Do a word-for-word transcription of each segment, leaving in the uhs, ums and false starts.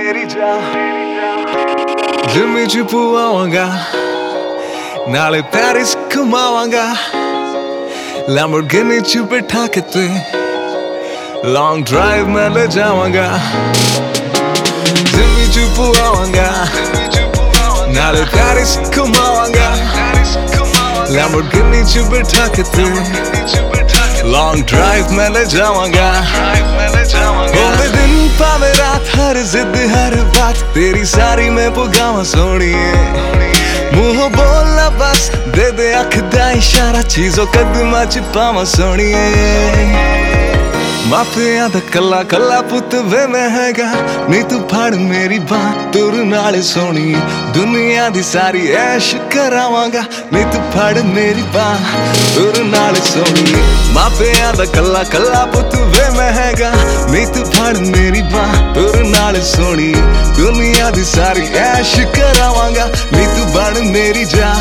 मेरी जा जिम्मी च पुआवांगा नाले पेरिस घुमावांगा लैम्बोर्गिनी च बिठा के ते लॉन्ग ड्राइव में ले जावांगा जिम्मी च पुआवांगा नाले पेरिस घुमावांगा लैम्बोर्गिनी च बिठा के ते लॉन्ग ड्राइव में ले जावांगा होवे दिन पावे रात हर जिद हर बात तेरी सारी मैं पुगावा सोनिए मुंह बोलना बस दे दे अख दा इशारा चीजों कदमां च पावा सोनिए मापिया दा कला कला पुत वे मैं हैगा नी तू फड़ मेरी बांह तुर नाल सोनी दुनिया दी सारी ऐश करावांगा नी तू फड़ मेरी बांह तुर नाल सोनी मापिया दा कला कला पुत वे मैं हैगा नी तू फड़ मेरी बांह तुर नाल सोनी दुनिया दी सारी ऐश करावांगा नी तू बन मेरी जा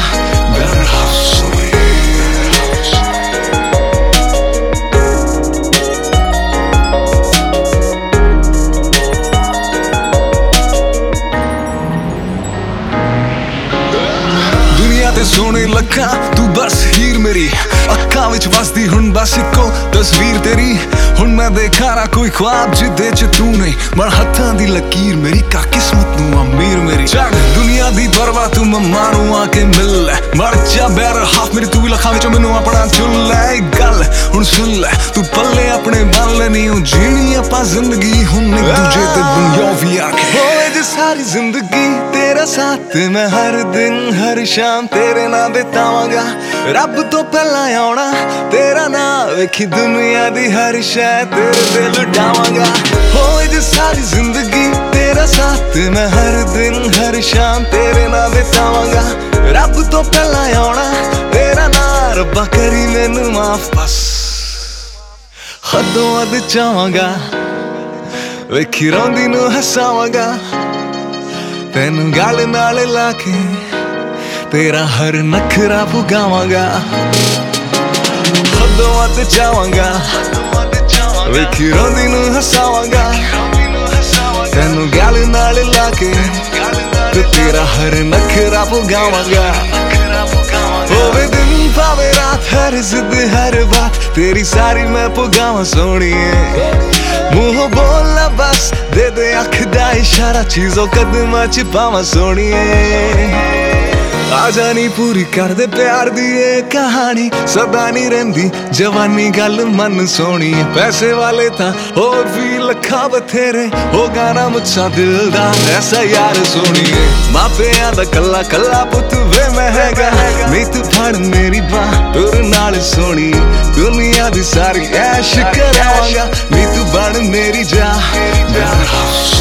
सोने लखा तू बस हीर मेरी अखा विच वसदी हुण बस इको तस्वीर तेरी हुण मैं देखा ना कोई ख्वाब जिदे च तू नहीं मर हत्थां दी लकीर मेरी का किस्मत नू अमीर मेरी चढ़ दुनिया दी परवाह तू मम्मा नू आके मिल ले मर जा बैर हाफ मेरी तू भी लखा विच मैनू अपना चुन ले गल हुण सुन ले तू पल्ले अपने बन लेनी हूं जीनी आपां जिंदगी हुण एक दूजे ते दुनिया भी आके होए जे सारी जिंदगी तेरा साथ मैं हर दिन हर शाम तेरे नाम बितावांगा रब तो पहला आउणा तेरा नाम वेखी दुनिया दी हर शै तेरे ते लुटावांगा होए जे सारी जिंदगी तेरा साथ मैं हर दिन हर शाम तेरे नाम बितावांगा रब तो पहला आउणा तेरा नाम रब्बा करी मैनू माफ बस हदों हद चाहांगा वेखी रोंदी नू हसावांगा तेनू गल नाल लाके तेरा हर नखरा पुगावांगा हदों हद चाहांगा वेखी रोंदी नू हसावांगा तेनू गल नाल लाके ते तेरा हर नखरा पुगावांगा होवे दिन पावे रात हर जिद हर बात तेरी सारी मैं पुगावा सोनिए मुंह बोलना बस दे दे अख दा इशारा चीजों कदमां च पावा सोनिए आजा नी पूरी कर दे प्यार दी ये कहानी सदा नी रहिंदी जवानी गल मन सोनी पैसे वाले तां होर भी लखा बथेरे हो गाना मुझसा दिल दा ऐसा यार सोनिए मापिया दा कला कला पुत वे मैं हैगा नी तू फड़ मेरी बांह तुर नाल सोनी दुनिया दी सारी ऐश करावांगा नी तू बन मेरी जा